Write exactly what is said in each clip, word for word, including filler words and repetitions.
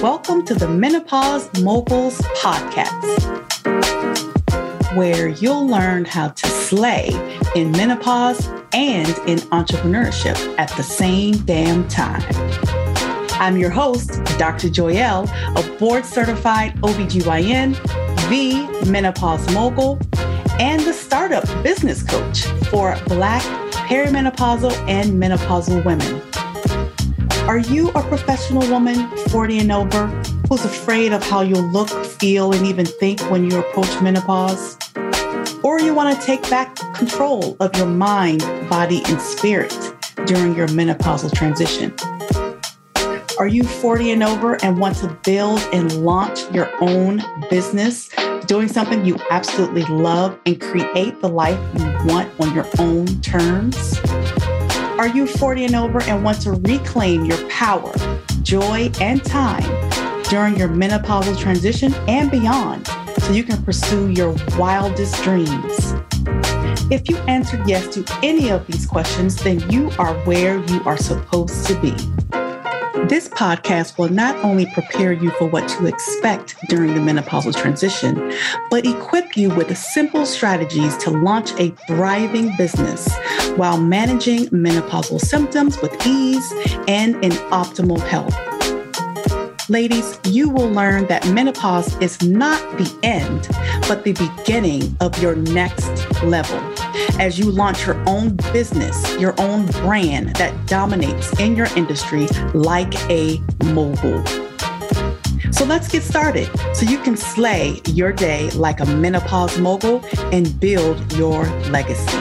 Welcome to the Menopause Moguls Podcast, where you'll learn how to slay in menopause and in entrepreneurship at the same damn time. I'm your host, Doctor Joyelle, a board-certified O B G Y N, the menopause mogul, and the startup business coach for Black perimenopausal and menopausal women. Are you a professional woman, forty and over, who's afraid of how you'll look, feel, and even think when you approach menopause? Or you want to take back control of your mind, body, and spirit during your menopausal transition? Are you forty and over and want to build and launch your own business, doing something you absolutely love and create the life you want on your own terms? Are you forty and over and want to reclaim your power, joy, and time during your menopausal transition and beyond so you can pursue your wildest dreams? If you answered yes to any of these questions, then you are where you are supposed to be. This podcast will not only prepare you for what to expect during the menopausal transition, but equip you with simple strategies to launch a thriving business while managing menopausal symptoms with ease and in optimal health. Ladies, you will learn that menopause is not the end, but the beginning of your next level as you launch your own business, your own brand that dominates in your industry like a mogul. So let's get started so you can slay your day like a menopause mogul and build your legacy.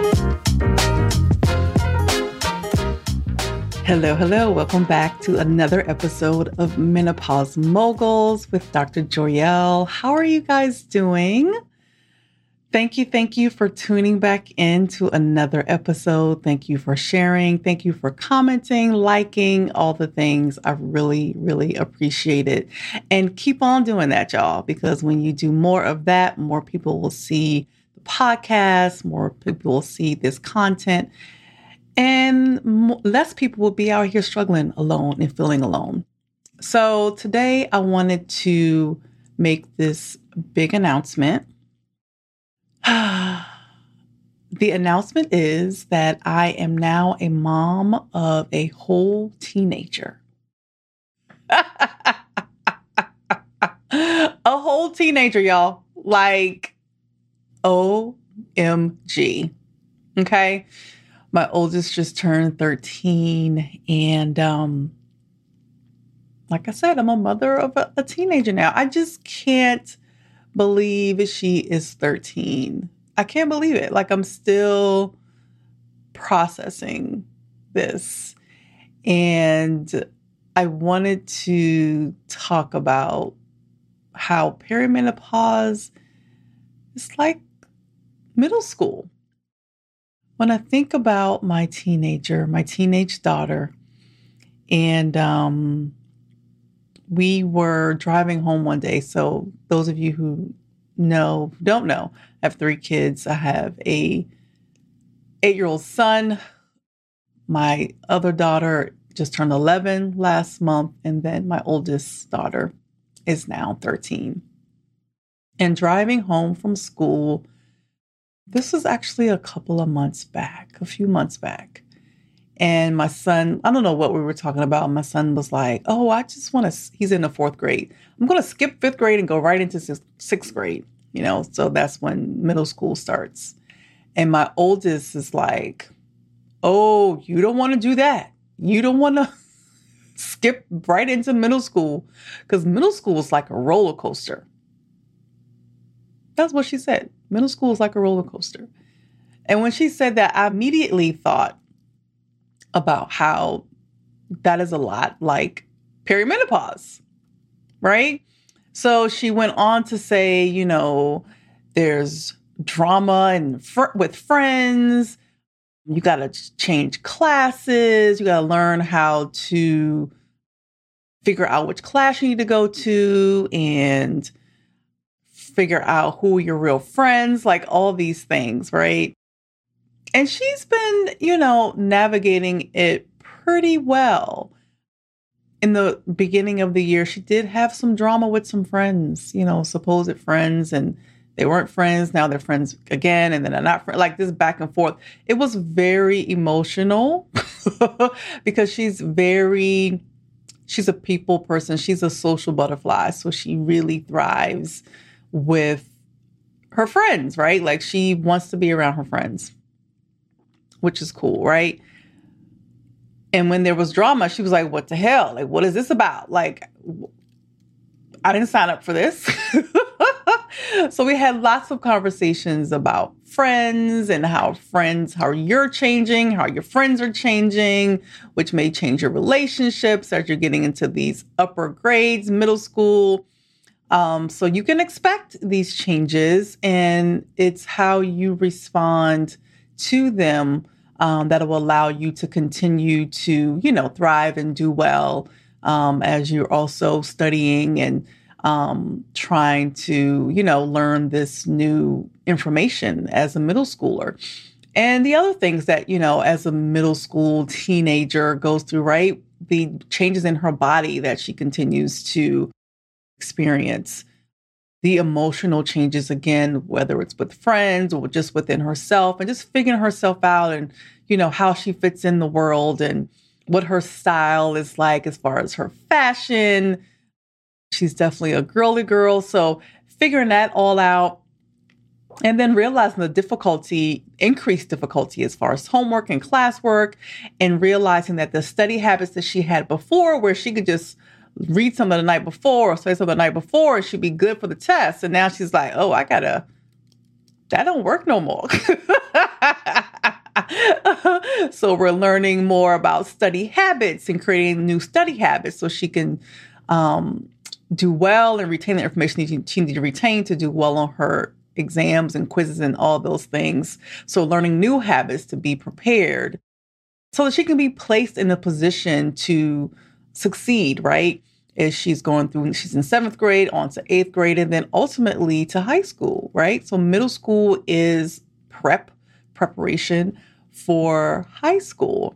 Hello, hello. Welcome back to another episode of Menopause Moguls with Doctor Joyelle. How are you guys doing? Thank you. Thank you for tuning back into another episode. Thank you for sharing. Thank you for commenting, liking, all the things. I really, really appreciate it. And keep on doing that, y'all, because when you do more of that, more people will see the podcast, more people will see this content, and less people will be out here struggling alone and feeling alone. So today I wanted to make this big announcement. The announcement is that I am now a mom of a whole teenager. A whole teenager, y'all. Like, O M G. Okay. My oldest just turned thirteen. And um, like I said, I'm a mother of a, a teenager now. I just can't believe she is thirteen. I can't believe it. Like, I'm still processing this. And I wanted to talk about how perimenopause is like middle school. When I think about my teenager, my teenage daughter, and um, we were driving home one day. So those of you who know, don't know, I have three kids. I have a eight-year-old son. My other daughter just turned eleven last month. And then my oldest daughter is now thirteen. And driving home from school, this was actually a couple of months back, a few months back. And my son, I don't know what we were talking about. My son was like, oh, I just want to, he's in the fourth grade. I'm going to skip fifth grade and go right into sixth, sixth grade, you know? So that's when middle school starts. And my oldest is like, oh, you don't want to do that. You don't want to skip right into middle school because middle school is like a roller coaster. That's what she said. Middle school is like a roller coaster. And when she said that, I immediately thought about how that is a lot like perimenopause, right? So she went on to say, you know, there's drama and fr- with friends. You got to change classes. You got to learn how to figure out which class you need to go to and figure out who are your real friends, like all these things, right? And she's been, you know, navigating it pretty well. in the beginning of the year, she did have some drama with some friends, you know, supposed friends, and they weren't friends. Now they're friends again, and then they're not friends, like this back and forth. It was very emotional because she's very, she's a people person. She's a social butterfly. So she really thrives with her friends, right? Like she wants to be around her friends, which is cool, right? And when there was drama, she was like, what the hell? Like, what is this about? Like, I didn't sign up for this. So we had lots of conversations about friends and how friends, how you're changing, how your friends are changing, which may change your relationships as you're getting into these upper grades, middle school. Um, so you can expect these changes, and it's how you respond to them um, that will allow you to continue to, you know, thrive and do well um, as you're also studying and um, trying to, you know, learn this new information as a middle schooler. And the other things that, you know, as a middle school teenager goes through, right? The changes in her body that she continues to experience, the emotional changes, again, whether it's with friends or just within herself, and just figuring herself out and, you know, how she fits in the world and what her style is like as far as her fashion. She's definitely a girly girl. So figuring that all out, and then realizing the difficulty, increased difficulty as far as homework and classwork, and realizing that the study habits that she had before, where she could just read something the night before or say something the night before, and she'd be good for the test. And now she's like, oh, I gotta, that don't work no more. So we're learning more about study habits and creating new study habits so she can um, do well and retain the information she needs to retain to do well on her exams and quizzes and all those things. So learning new habits to be prepared so that she can be placed in a position to succeed, right? As she's going through, she's in seventh grade, on to eighth grade, and then ultimately to high school, right? So middle school is prep, preparation for high school.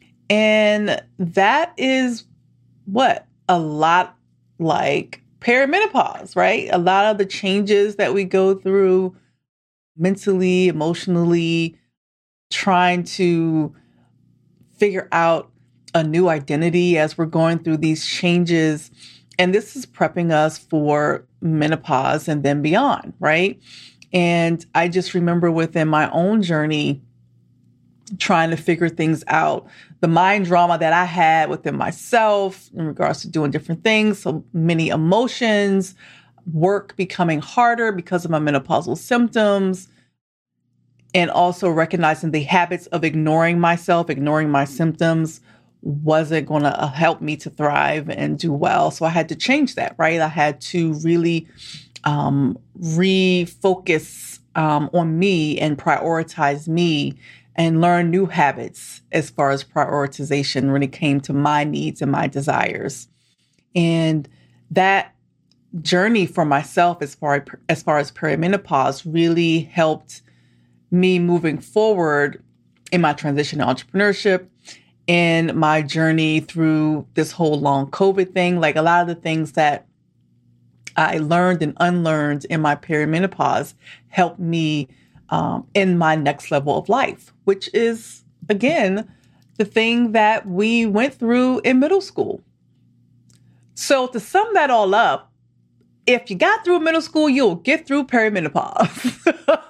And that is what? A lot like perimenopause, right? A lot of the changes that we go through mentally, emotionally, trying to figure out a new identity as we're going through these changes. And this is prepping us for menopause and then beyond, right? And I just remember within my own journey, trying to figure things out, the mind drama that I had within myself in regards to doing different things, so many emotions, work becoming harder because of my menopausal symptoms, and also recognizing the habits of ignoring myself, ignoring my symptoms wasn't going to help me to thrive and do well. So I had to change that, right? I had to really um, refocus um, on me and prioritize me and learn new habits as far as prioritization when it came to my needs and my desires. And that journey for myself as far as, far as perimenopause really helped me moving forward in my transition to entrepreneurship, in my journey through this whole long COVID thing. Like a lot of the things that I learned and unlearned in my perimenopause helped me um, in my next level of life, which is, again, the thing that we went through in middle school. So to sum that all up, if you got through middle school, you'll get through perimenopause.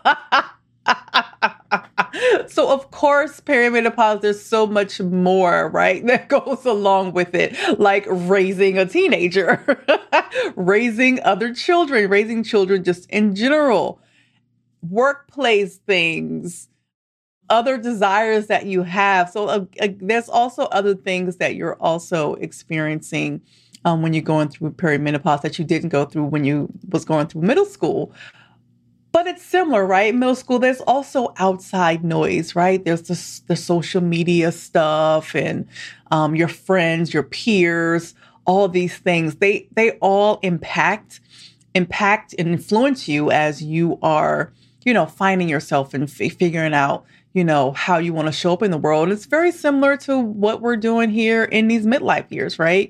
So of course, perimenopause, there's so much more, right, that goes along with it, like raising a teenager, raising other children, raising children just in general, workplace things, other desires that you have. So uh, uh, there's also other things that you're also experiencing um, when you're going through perimenopause that you didn't go through when you was going through middle school. But it's similar, right? Middle school, there's also outside noise, right? There's the, the social media stuff and um, your friends, your peers, all these things. They they all impact, impact and influence you as you are, you know, finding yourself and f- figuring out, you know, how you want to show up in the world. It's very similar to what we're doing here in these midlife years, right?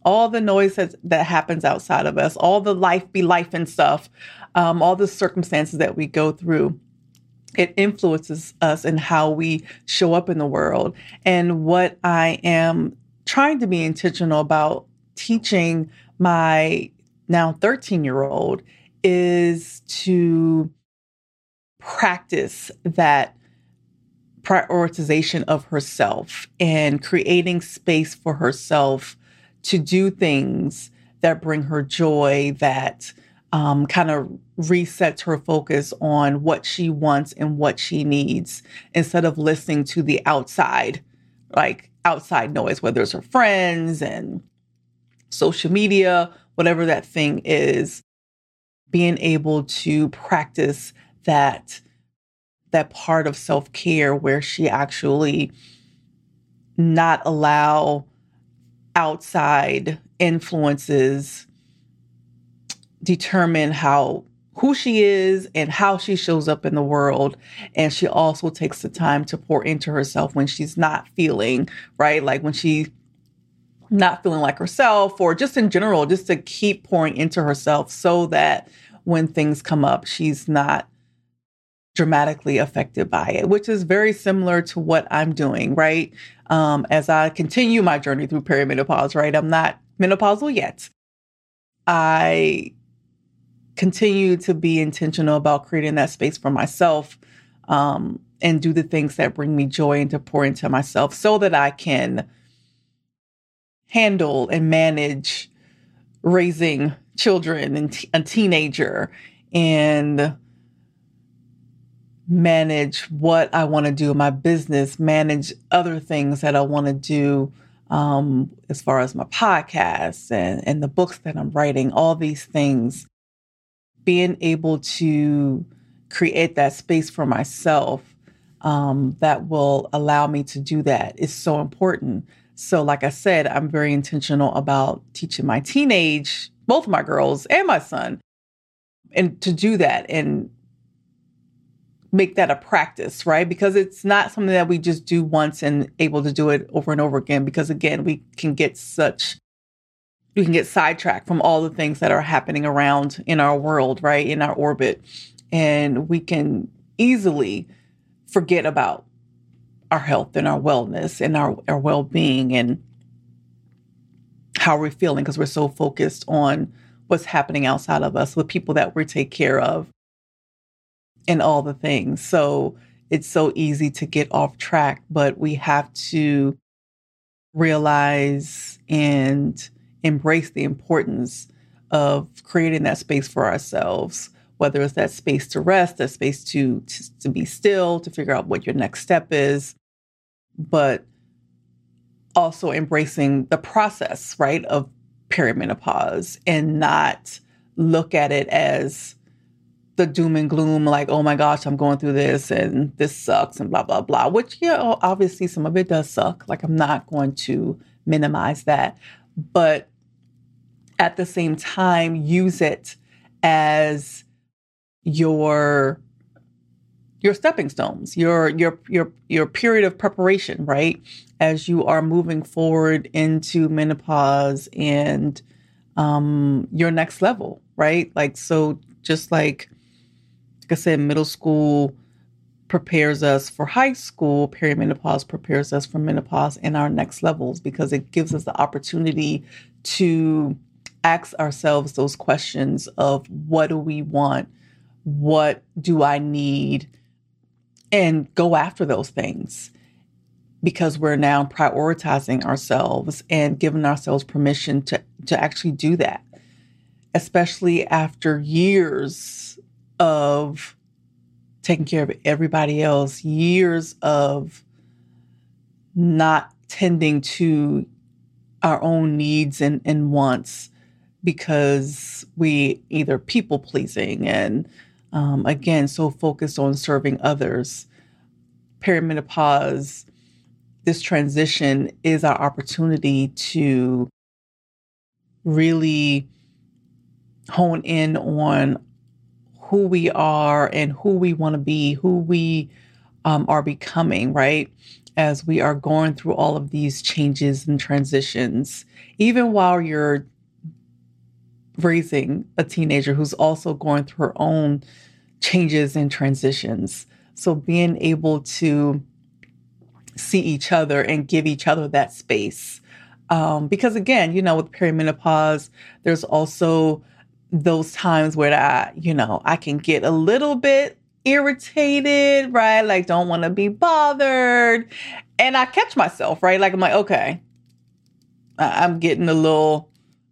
all the noise that, that happens outside of us, all the life be life and stuff, um, all the circumstances that we go through, it influences us in how we show up in the world. And what I am trying to be intentional about teaching my now thirteen year old is to practice that prioritization of herself and creating space for herself to do things that bring her joy, that um, kind of resets her focus on what she wants and what she needs, instead of listening to the outside, like outside noise, whether it's her friends and social media, whatever that thing is. Being able to practice that that part of self-care where she actually not allow outside influences determine how who she is and how she shows up in the world. And she also takes the time to pour into herself when she's not feeling right, like when she's not feeling like herself, or just in general, just to keep pouring into herself so that when things come up, she's not dramatically affected by it, which is very similar to what I'm doing, right? Um, as I continue my journey through perimenopause, right? I'm not menopausal yet. I continue to be intentional about creating that space for myself, um, and do the things that bring me joy and to pour into myself so that I can handle and manage raising children and t- a teenager, and manage what I want to do in my business, manage other things that I want to do, um, as far as my podcasts and, and the books that I'm writing, all these things. Being able to create that space for myself, um, that will allow me to do that is so important. So like I said, I'm very intentional about teaching my teenage, both my girls and my son, and to do that and make that a practice, right? Because it's not something that we just do once and able to do it over and over again. Because again, we can get such, we can get sidetracked from all the things that are happening around in our world, right? In our orbit. And we can easily forget about our health and our wellness and our, our well-being and how we're feeling, because we're so focused on what's happening outside of us, the people that we take care of, and all the things. So it's so easy to get off track, but we have to realize and embrace the importance of creating that space for ourselves, whether it's that space to rest, that space to, to, to be still, to figure out what your next step is, but also embracing the process, right, of perimenopause, and not look at it as the doom and gloom, like, oh my gosh, I'm going through this and this sucks and blah, blah, blah, which, you know, obviously some of it does suck. Like, I'm not going to minimize that. But at the same time, use it as your your stepping stones, your your your your period of preparation, right? As you are moving forward into menopause and um, your next level, right? Like, so just like, like I said, middle school prepares us for high school, perimenopause prepares us for menopause and our next levels, because it gives us the opportunity to ask ourselves those questions of what do we want? What do I need? And go after those things, because we're now prioritizing ourselves and giving ourselves permission to, to actually do that, especially after years of taking care of everybody else, years of not tending to our own needs and, and wants, because we either people pleasing and um, again, so focused on serving others. Perimenopause, this transition is our opportunity to really hone in on who we are and who we want to be, who we um, are becoming, right? as we are going through all of these changes and transitions, even while you're raising a teenager who's also going through her own changes and transitions. So being able to see each other and give each other that space. Um, because again, you know, with perimenopause, there's also those times where I, you know, I can get a little bit irritated, right? Like, don't want to be bothered. And I catch myself, right? Like, I'm like, okay, I- I'm getting a little,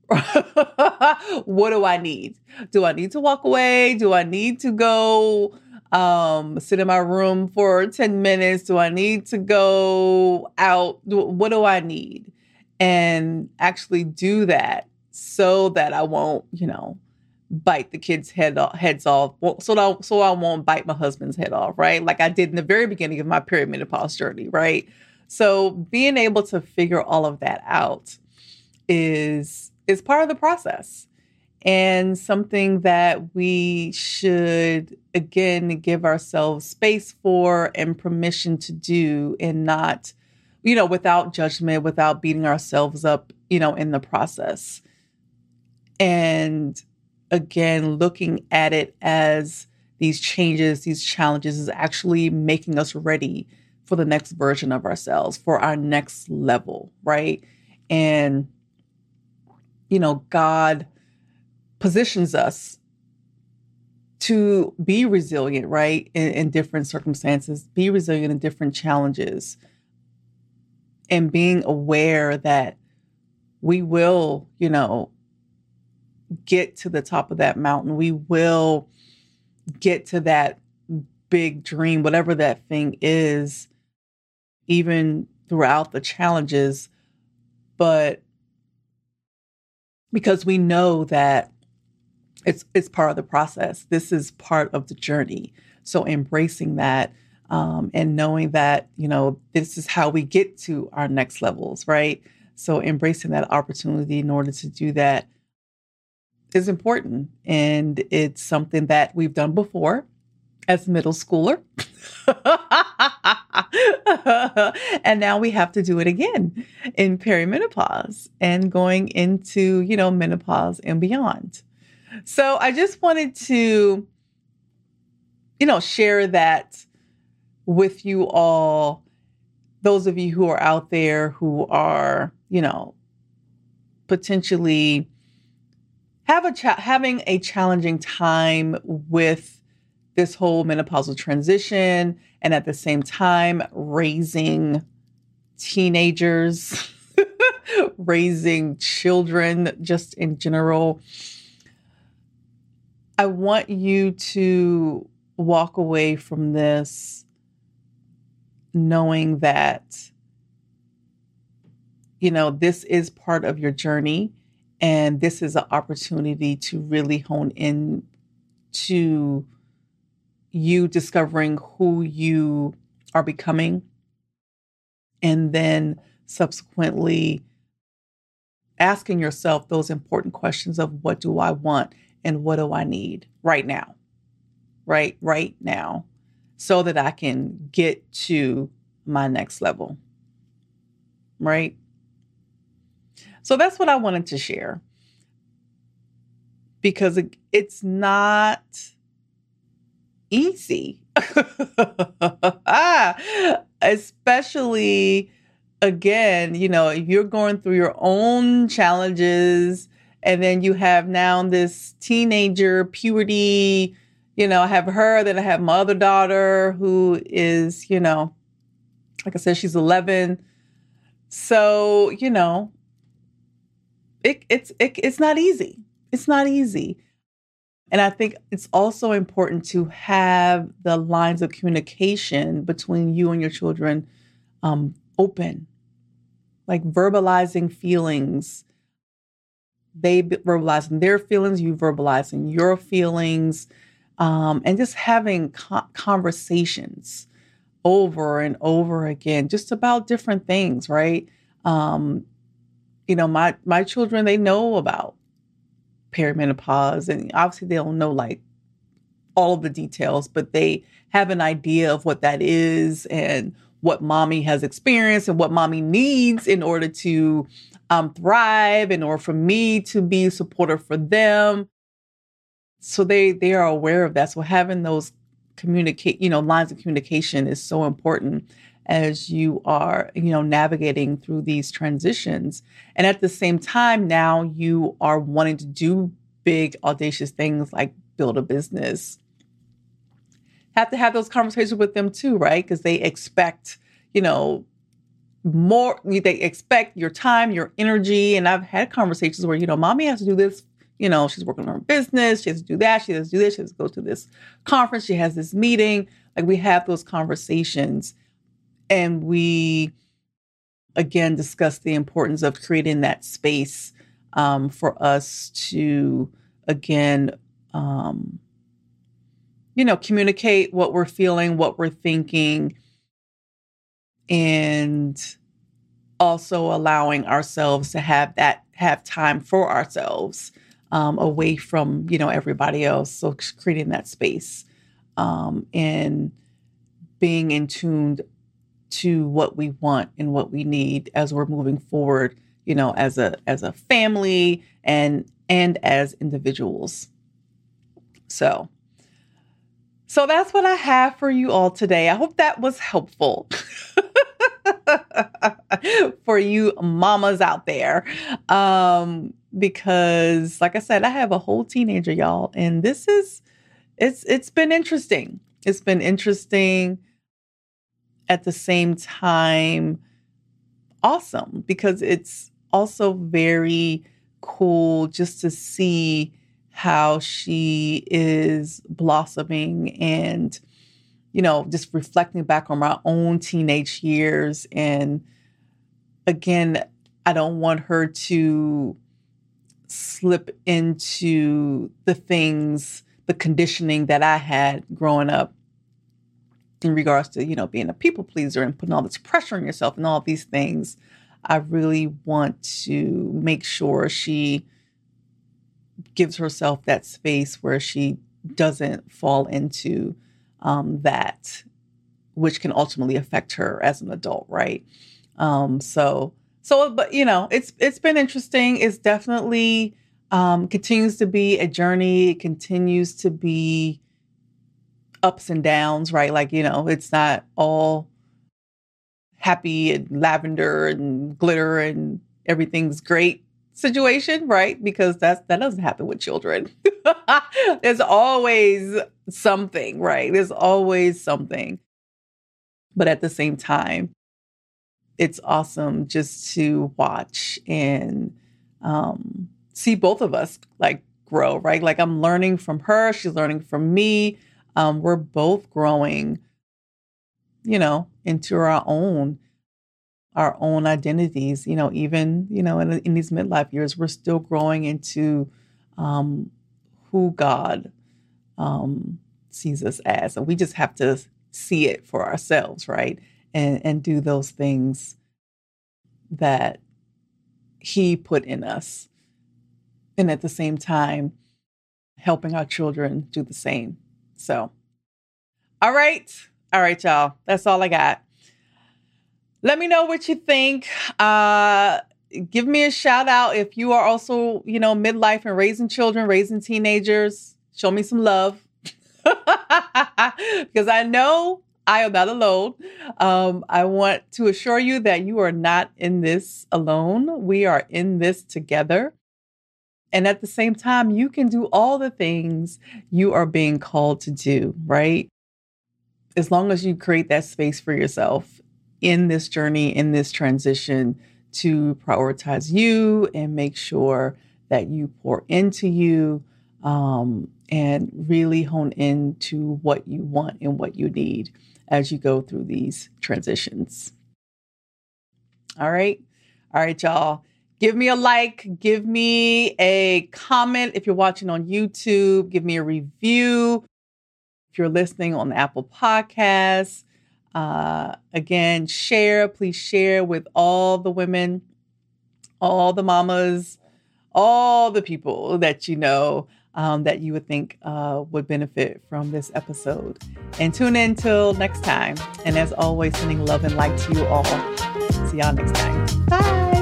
what do I need? Do I need to walk away? Do I need to go um, sit in my room for ten minutes? Do I need to go out? Do, what do I need? And actually do that so that I won't, you know, bite the kids' head off, heads off, so that, so I won't bite my husband's head off, right? Like I did in the very beginning of my perimenopause journey, right? So being able to figure all of that out is is part of the process, and something that we should again give ourselves space for and permission to do, and not, you know, without judgment, without beating ourselves up, you know, in the process. And again, looking at it as these changes, these challenges is actually making us ready for the next version of ourselves, for our next level, right? And, you know, God positions us to be resilient, right? In, in different circumstances, be resilient in different challenges, and being aware that we will, you know, get to the top of that mountain. We will get to that big dream, whatever that thing is, even throughout the challenges. But because we know that it's it's part of the process. This is part of the journey. So embracing that um, and knowing that, you know, this is how we get to our next levels, right? So embracing that opportunity in order to do that is important. And it's something that we've done before as a middle schooler. And now we have to do it again in perimenopause and going into, you know, menopause and beyond. So I just wanted to, you know, share that with you all, those of you who are out there who are, you know, potentially have a cha- having a challenging time with this whole menopausal transition, and at the same time raising teenagers, raising children, just in general. I want you to walk away from this knowing that, you know, this is part of your journey, and this is an opportunity to really hone in to you discovering who you are becoming, and then subsequently asking yourself those important questions of what do I want and what do I need right now, right, right now, so that I can get to my next level, right? So that's what I wanted to share, because it, it's not easy, especially, again, you know, if you're going through your own challenges, and then you have now this teenager puberty, you know, I have her, then I have my other daughter who is, you know, like I said, she's eleven. So, you know, it, it's, it, it's not easy. It's not easy. And I think it's also important to have the lines of communication between you and your children um, open, like verbalizing feelings. They verbalizing their feelings, you verbalizing your feelings, um, and just having co- conversations over and over again, just about different things, right? Um, you know, my my children, they know about perimenopause, and obviously they don't know like all of the details, but they have an idea of what that is and what mommy has experienced and what mommy needs in order to um, thrive, in order for me to be supportive for them. So they, they are aware of that. So having those communicate, you know, lines of communication is so important as you are, you know, navigating through these transitions. And at the same time, now you are wanting to do big, audacious things like build a business. Have to have those conversations with them too, right? Because they expect, you know, more, they expect your time, your energy. And I've had conversations where, you know, mommy has to do this. You know, she's working on her business. She has to do that. She has to do this. She has to go to this conference. She has this meeting. Like we have those conversations. And we, again, discuss the importance of creating that space um, for us to, again, um, you know, communicate what we're feeling, what we're thinking, and also allowing ourselves to have that, have time for ourselves um, away from, you know, everybody else. So creating that space um, and being in tune to what we want and what we need as we're moving forward, you know, as a, as a family and, and as individuals. So, so that's what I have for you all today. I hope that was helpful for you mamas out there. Um, because like I said, I have a whole teenager, y'all, and this is, it's, it's been interesting. It's been interesting. At the same time, awesome, because it's also very cool just to see how she is blossoming and, you know, just reflecting back on my own teenage years. And again, I don't want her to slip into the things, the conditioning that I had growing up in regards to, you know, being a people pleaser and putting all this pressure on yourself and all these things. I really want to make sure she gives herself that space where she doesn't fall into um, that, which can ultimately affect her as an adult, right? Um, so, so, but you know, it's it's been interesting. It's definitely um, continues to be a journey. It continues to be ups and downs, right? Like, you know, it's not all happy and lavender and glitter and everything's great situation, right? Because that's, that doesn't happen with children. There's always something, right? There's always something. But at the same time, it's awesome just to watch and um, see both of us like grow, right? Like I'm learning from her. She's learning from me. Um, we're both growing, you know, into our own, our own identities, you know, even, you know, in, in these midlife years, we're still growing into um, who God um, sees us as. And we just have to see it for ourselves, right? And, and do those things that he put in us. And at the same time, helping our children do the same. So, all right. All right, y'all. That's all I got. Let me know what you think. Uh, give me a shout out if you are also, you know, midlife and raising children, raising teenagers. Show me some love. Because I know I am not alone. Um, I want to assure you that you are not in this alone. We are in this together. And at the same time, you can do all the things you are being called to do, right? As long as you create that space for yourself in this journey, in this transition, to prioritize you and make sure that you pour into you um, and really hone into what you want and what you need as you go through these transitions. All right. All right, y'all. Give me a like, give me a comment if you're watching on YouTube, give me a review if you're listening on Apple Podcasts. Uh, again, share, please share with all the women, all the mamas, all the people that you know um, that you would think uh, would benefit from this episode. And tune in till next time. And as always, sending love and light to you all. See y'all next time. Bye.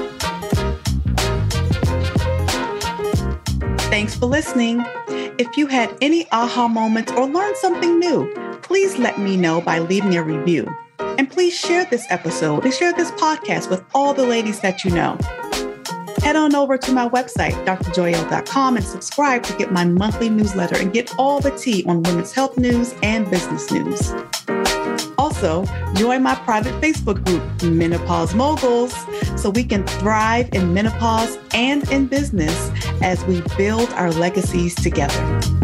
Thanks for listening. If you had any aha moments or learned something new, please let me know by leaving a review. And please share this episode and share this podcast with all the ladies that you know. Head on over to my website, d r joy l dot com, and subscribe to get my monthly newsletter and get all the tea on women's health news and business news. Also, join my private Facebook group, Menopause Moguls, so we can thrive in menopause and in business as we build our legacies together.